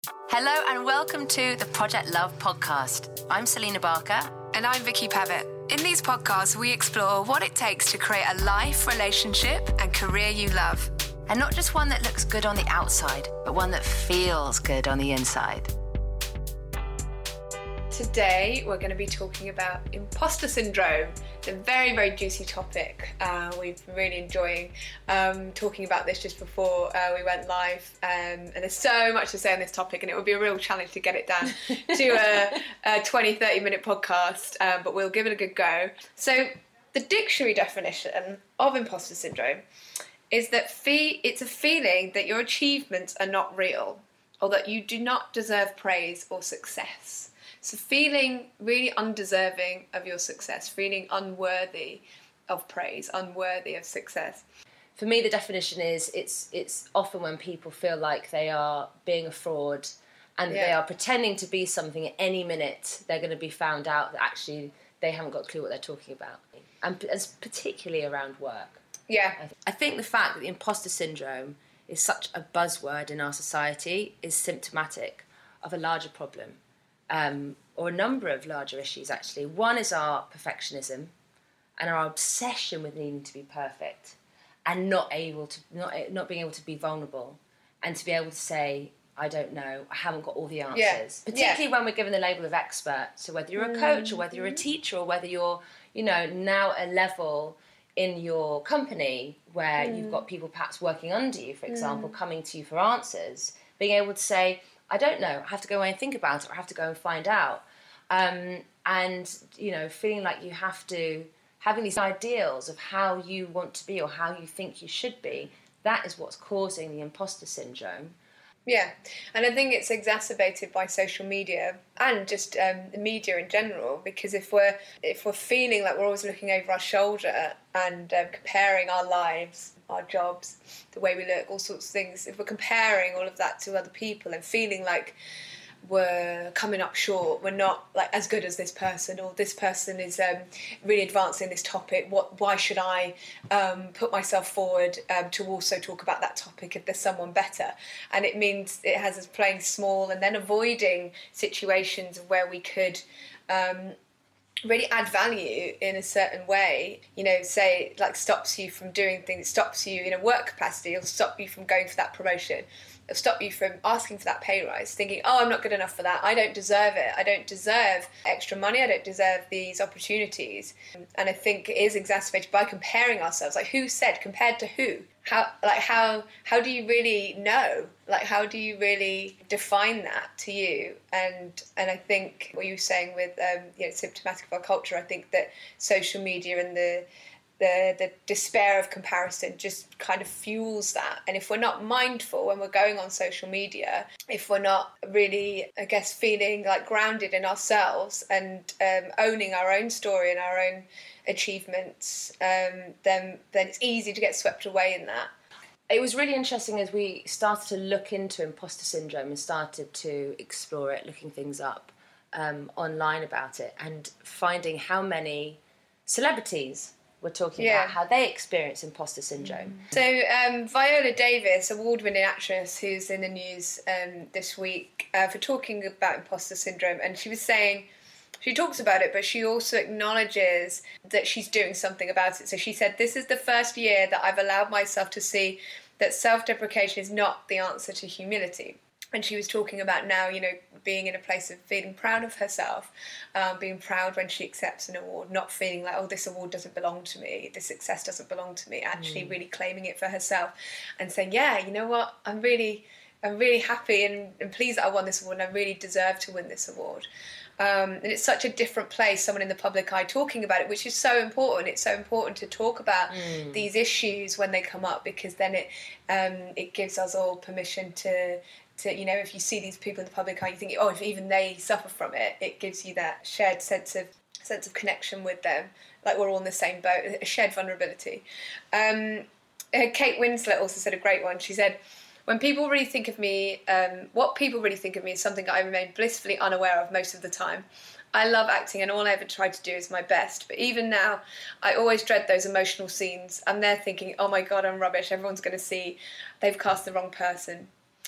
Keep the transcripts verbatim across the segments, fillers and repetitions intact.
Hello and welcome to the Project Love podcast. I'm Selena Barker. And I'm Vicky Pavitt. In these podcasts, we explore what it takes to create a life, relationship and career you love. And not just one that looks good on the outside, but one that feels good on the inside. Today, we're going to be talking about imposter syndrome. It's a very, very juicy topic. Uh, we've been really enjoying um, talking about this just before uh, we went live. Um, and there's so much to say on this topic, and it would be a real challenge to get it down to a, a twenty, thirty minute podcast, um, but we'll give it a good go. So the dictionary definition of imposter syndrome is that fe- it's a feeling that your achievements are not real or that you do not deserve praise or success. So feeling really undeserving of your success, feeling unworthy of praise, unworthy of success. For me, the definition is it's it's often when people feel like they are being a fraud and Yeah. they are pretending to be something at any minute. They're going to be found out that actually they haven't got a clue what they're talking about. And as particularly around work. Yeah. I, th- I think the fact that the imposter syndrome is such a buzzword in our society is symptomatic of a larger problem. Um, or a number of larger issues, actually. One is our perfectionism and our obsession with needing to be perfect and not able to, not not being able to be vulnerable and to be able to say, I don't know, I haven't got all the answers. Yeah. Particularly Yeah. when we're given the label of expert. So whether you're a coach or whether you're a teacher or whether you're, you know, now a level in your company where mm. you've got people perhaps working under you, for example, mm. coming to you for answers, being able to say, I don't know, I have to go away and think about it, or I have to go and find out. Um, and, you know, feeling like you have to, having these ideals of how you want to be or how you think you should be, that is what's causing the imposter syndrome. Yeah, and I think it's exacerbated by social media and just um, the media in general, because if we're if we're feeling like we're always looking over our shoulder and um, comparing our lives, our jobs, the way we look, all sorts of things, if we're comparing all of that to other people and feeling like we're coming up short, we're not like as good as this person, or this person is um, really advancing this topic, what why should I um, put myself forward um, to also talk about that topic if there's someone better? And it means it has us playing small and then avoiding situations where we could um, really add value in a certain way, you know, say like stops you from doing things, stops you in a work capacity, or stop you from going for that promotion. It'll stop you from asking for that pay rise, thinking, oh, I'm not good enough for that. I don't deserve it. I don't deserve extra money. I don't deserve these opportunities. And I think it is exacerbated by comparing ourselves. Like, who said compared to who? How, like, how, how do you really know? Like, how do you really define that to you? And and I think what you were saying with, um, you know, symptomatic of our culture, I think that social media and the The, the despair of comparison just kind of fuels that. And if we're not mindful when we're going on social media, if we're not really, I guess, feeling like grounded in ourselves and um, owning our own story and our own achievements, um, then then it's easy to get swept away in that. It was really interesting as we started to look into imposter syndrome and started to explore it, looking things up um, online about it, and finding how many celebrities we're talking yeah. about how they experience imposter syndrome. So um, Viola Davis, award-winning actress who's in the news um, this week uh, for talking about imposter syndrome, and she was saying, she talks about it, but she also acknowledges that she's doing something about it. So she said, this is the first year that I've allowed myself to see that self-deprecation is not the answer to humility. And she was talking about now, you know, being in a place of feeling proud of herself, um, being proud when she accepts an award, not feeling like, oh, this award doesn't belong to me, this success doesn't belong to me, actually mm. really claiming it for herself and saying, yeah, you know what, I'm really, I'm really happy and, and pleased that I won this award and I really deserve to win this award. Um, and it's such a different place, someone in the public eye talking about it, which is so important. It's so important to talk about mm. these issues when they come up, because then it um, it gives us all permission to, to, you know, if you see these people in the public eye, you think, oh, if even they suffer from it, it gives you that shared sense of sense of connection with them, like we're all in the same boat, a shared vulnerability. Um, Kate Winslet also said a great one. She said, when people really think of me, um, what people really think of me is something I remain blissfully unaware of most of the time. I love acting and all I ever try to do is my best. But even now, I always dread those emotional scenes. I'm there thinking, oh my God, I'm rubbish. Everyone's going to see they've cast the wrong person.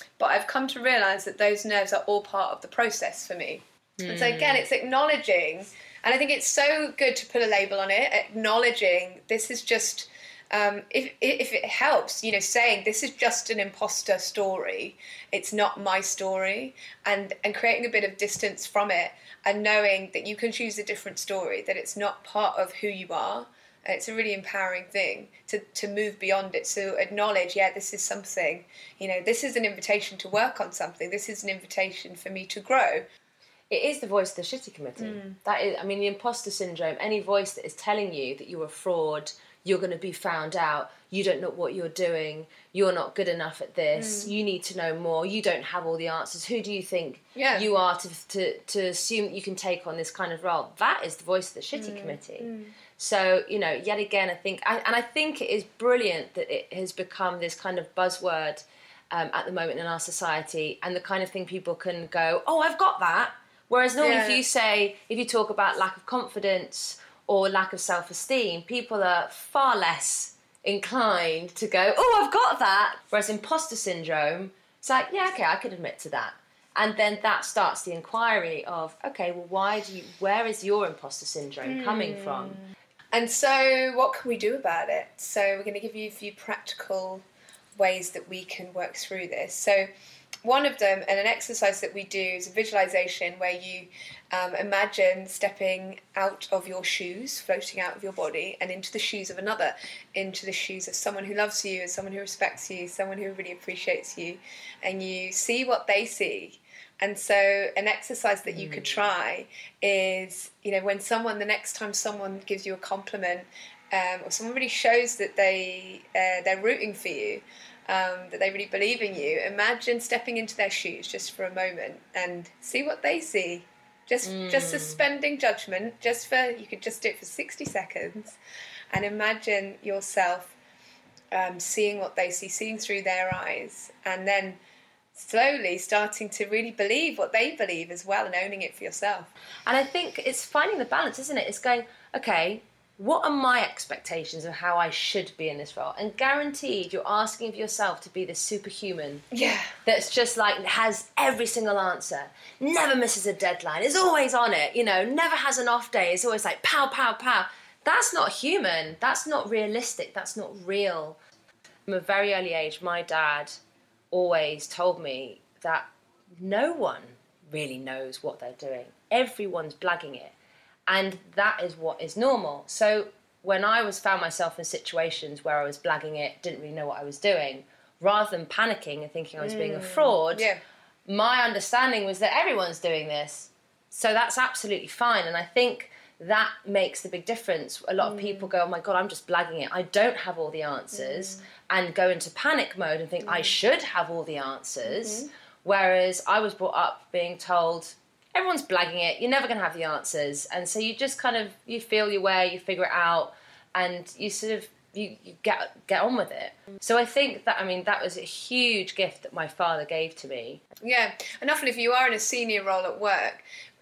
but I've come to realise that those nerves are all part of the process for me. Mm. And so again, it's acknowledging, and I think it's so good to put a label on it, acknowledging this is just, um, if, if it helps, you know, saying this is just an imposter story, it's not my story, and, and creating a bit of distance from it, and knowing that you can choose a different story, that it's not part of who you are. It's a really empowering thing to, to move beyond it, to acknowledge, yeah, this is something, you know, this is an invitation to work on something, this is an invitation for me to grow. It is the voice of the shitty committee. Mm. That is, I mean, the imposter syndrome, any voice that is telling you that you're a fraud, you're going to be found out, you don't know what you're doing, you're not good enough at this, mm. you need to know more, you don't have all the answers, who do you think yeah. you are to, to, to assume that you can take on this kind of role? That is the voice of the shitty mm. committee. Mm. So, you know, yet again, I think, I, and I think it is brilliant that it has become this kind of buzzword um, at the moment in our society, and the kind of thing people can go, oh, I've got that. Whereas normally yeah. if you say, if you talk about lack of confidence or lack of self-esteem, people are far less inclined to go, oh, I've got that. Whereas imposter syndrome, it's like, yeah, okay, I could admit to that. And then that starts the inquiry of, okay, well, why do you, where is your imposter syndrome mm. coming from? And so what can we do about it? So we're going to give you a few practical ways that we can work through this. So one of them, and an exercise that we do, is a visualization where you um, imagine stepping out of your shoes, floating out of your body, and into the shoes of another, into the shoes of someone who loves you, someone who respects you, someone who really appreciates you, and you see what they see. And so an exercise that you could try is, you know, when someone, the next time someone gives you a compliment, um, or someone really shows that they, uh, they're rooting for you, um, that they really believe in you, imagine stepping into their shoes just for a moment and see what they see. Just, mm. just suspending judgment, just for, you could just do it for sixty seconds, and imagine yourself um, seeing what they see, seeing through their eyes, and then slowly starting to really believe what they believe as well, and owning it for yourself. And I think it's finding the balance, isn't it? It's going, okay, what are my expectations of how I should be in this role? And guaranteed you're asking of yourself to be this superhuman. Yeah. That's just like, has every single answer, never misses a deadline, is always on it, you know, never has an off day, is always like pow, pow, pow. That's not human. That's not realistic. That's not real. From a very early age, my dad always told me that no one really knows what they're doing. Everyone's blagging it. And that is what is normal. So when I was found myself in situations where I was blagging it, didn't really know what I was doing, rather than panicking and thinking I was mm. being a fraud, yeah. my understanding was that everyone's doing this. So that's absolutely fine. And I think that makes the big difference. A lot mm. of people go, oh my God, I'm just blagging it. I don't have all the answers. Mm. And go into panic mode and think, mm. I should have all the answers. Mm-hmm. Whereas I was brought up being told, everyone's blagging it, you're never going to have the answers. And so you just kind of, you feel your way, you figure it out, and you sort of, you, you get get on with it. So I think that, I mean, that was a huge gift that my father gave to me. Yeah, and often if you are in a senior role at work,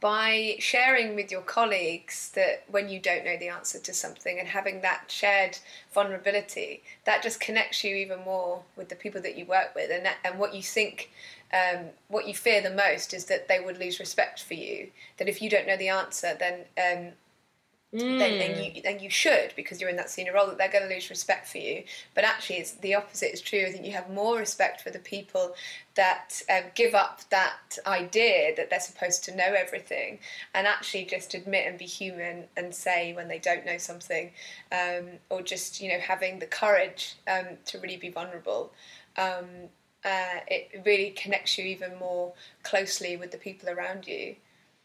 by sharing with your colleagues that when you don't know the answer to something and having that shared vulnerability, that just connects you even more with the people that you work with. And that, and what you think, um, what you fear the most is that they would lose respect for you. That if you don't know the answer, then um, mm. then, then you then you should, because you're in that senior role, that they're going to lose respect for you. But actually, it's the opposite is true. I think you have more respect for the people that um, give up that idea that they're supposed to know everything, and actually just admit and be human and say when they don't know something, um, or just, you know, having the courage um, to really be vulnerable. Um, uh, it really connects you even more closely with the people around you.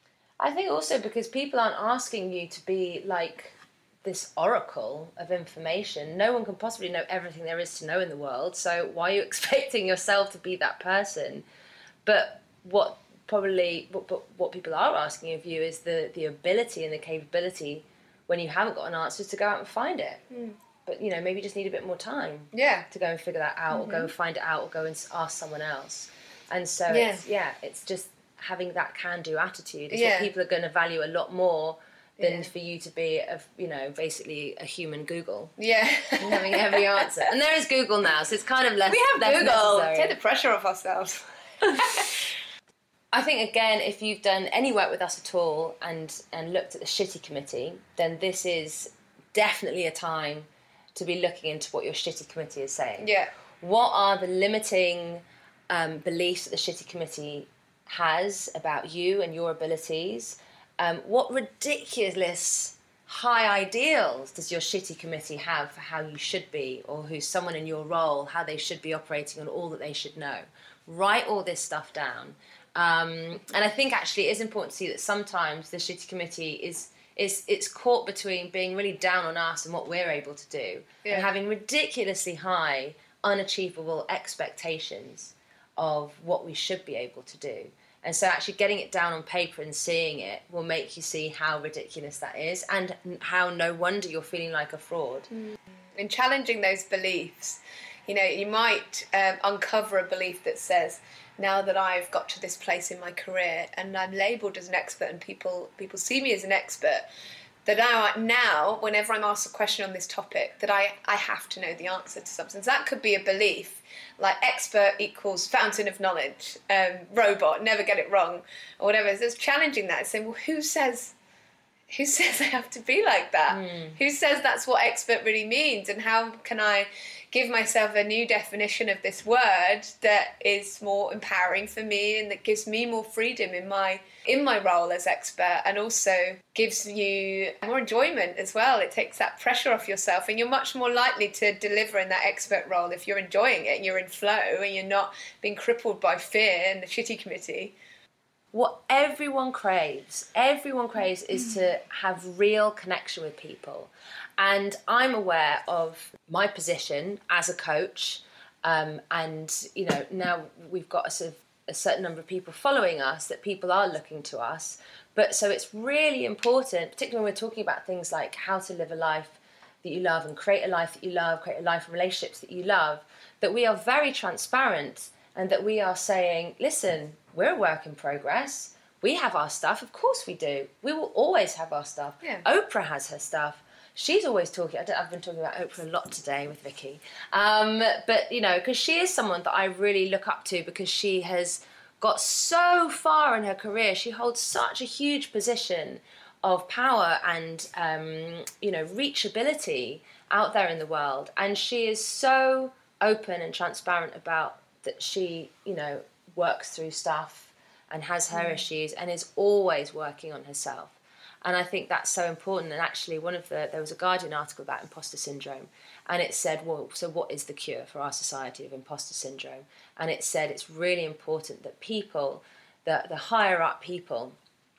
I think also because people aren't asking you to be like this oracle of information. No one can possibly know everything there is to know in the world, so why are you expecting yourself to be that person? But what probably what, what people are asking of you is the, the ability and the capability, when you haven't got an answer, to go out and find it. Mm. But, you know, maybe you just need a bit more time yeah. to go and figure that out, mm-hmm. or go and find it out, or go and ask someone else. And so, yeah, it's, yeah, it's just having that can-do attitude is yeah. what people are going to value a lot more than Yeah. for you to be, a, you know, basically a human Google. Yeah. And having every answer. And there is Google now, so it's kind of less We have less Google. necessary. Take the pressure off ourselves. I think, again, if you've done any work with us at all and, and looked at the Shitty Committee, then this is definitely a time to be looking into what your Shitty Committee is saying. Yeah. What are the limiting um, beliefs that the Shitty Committee has about you and your abilities? Um, what ridiculous high ideals does your Shitty Committee have for how you should be, or who's someone in your role, how they should be operating and all that they should know? Write all this stuff down. Um, and I think actually it is important to see that sometimes the Shitty Committee is, is it's caught between being really down on us and what we're able to do, Yeah. and having ridiculously high, unachievable expectations of what we should be able to do. And so actually getting it down on paper and seeing it will make you see how ridiculous that is, and how no wonder you're feeling like a fraud. In challenging those beliefs, you know, you might um, uncover a belief that says, now that I've got to this place in my career and I'm labelled as an expert and people people see me as an expert, that now, now whenever I'm asked a question on this topic, that I, I have to know the answer to something. So that could be a belief, like expert equals fountain of knowledge, um, robot, never get it wrong, or whatever. So it's challenging that. It's saying, well, who says... Who says I have to be like that? Mm. Who says that's what expert really means? And how can I give myself a new definition of this word that is more empowering for me and that gives me more freedom in my in my role as expert, and also gives you more enjoyment as well. It takes that pressure off yourself, and you're much more likely to deliver in that expert role if you're enjoying it and you're in flow and you're not being crippled by fear and the Shitty Committee. What everyone craves, everyone craves is to have real connection with people. And I'm aware of my position as a coach, um, and, you know, now we've got a, sort of, a certain number of people following us, that people are looking to us. But so it's really important, particularly when we're talking about things like how to live a life that you love and create a life that you love, create a life of relationships that you love, that we are very transparent, and that we are saying, listen, we're a work in progress. We have our stuff. Of course we do. We will always have our stuff. Yeah. Oprah has her stuff. She's always talking. I don't, I've been talking about Oprah a lot today with Vicky. Um, but, you know, because she is someone that I really look up to, because she has got so far in her career. She holds such a huge position of power and, um, you know, reachability out there in the world. And she is so open and transparent about that she, you know, works through stuff and has her mm. issues and is always working on herself. And I think that's so important. And actually, one of the there was a Guardian article about imposter syndrome, and it said, well, so what is the cure for our society of imposter syndrome? And it said it's really important that people, the, the higher up people,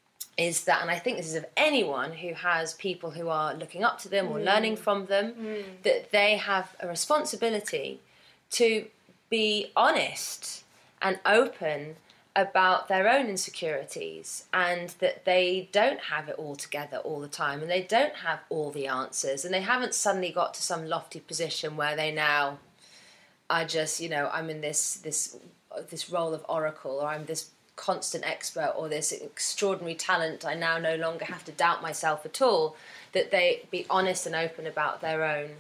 is that, and I think this is of anyone who has people who are looking up to them or mm. learning from them, mm. that they have a responsibility to be honest and open about their own insecurities, and that they don't have it all together all the time, and they don't have all the answers, and they haven't suddenly got to some lofty position where they now are just, you know, I'm in this this this role of oracle, or I'm this constant expert, or this extraordinary talent, I now no longer have to doubt myself at all. That they be honest and open about their own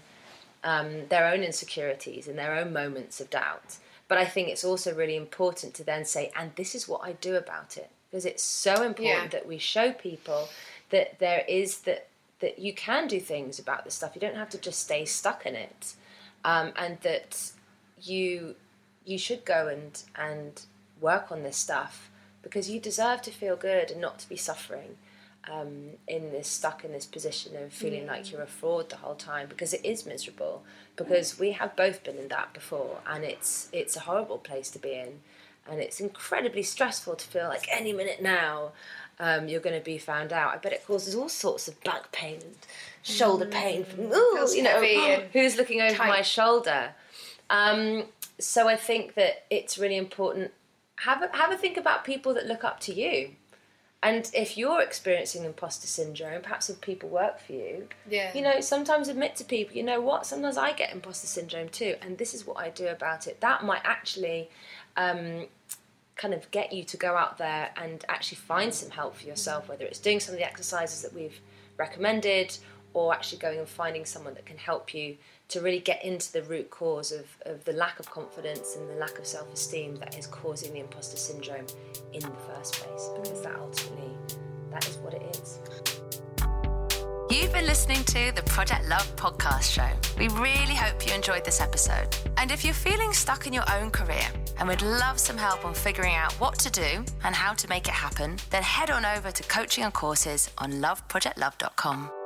um, their own insecurities and their own moments of doubt. But I think it's also really important to then say, and this is what I do about it. Because it's so important yeah. that we show people that there is, that that you can do things about this stuff. You don't have to just stay stuck in it. Um, and that you you should go and, and work on this stuff, because you deserve to feel good and not to be suffering um, in this, stuck in this position of feeling mm. like you're a fraud the whole time, because it is miserable. Because we have both been in that before, and it's it's a horrible place to be in, and it's incredibly stressful to feel like any minute now um, you're going to be found out. I bet it causes all sorts of back pain and shoulder mm. pain from, ooh, you know, oh, who's looking over tight. my shoulder. Um, so I think that it's really important. Have a, have a think about people that look up to you. And if you're experiencing imposter syndrome, perhaps if people work for you, yeah. you know, sometimes admit to people, you know what, sometimes I get imposter syndrome too, and this is what I do about it. That might actually um, kind of get you to go out there and actually find some help for yourself, whether it's doing some of the exercises that we've recommended, or actually going and finding someone that can help you to really get into the root cause of, of the lack of confidence and the lack of self-esteem that is causing the imposter syndrome in the first place, because that ultimately, that is what it is. You've been listening to the Project Love podcast show. We really hope you enjoyed this episode. And if you're feeling stuck in your own career and would love some help on figuring out what to do and how to make it happen, then head on over to coaching and courses on love project love dot com.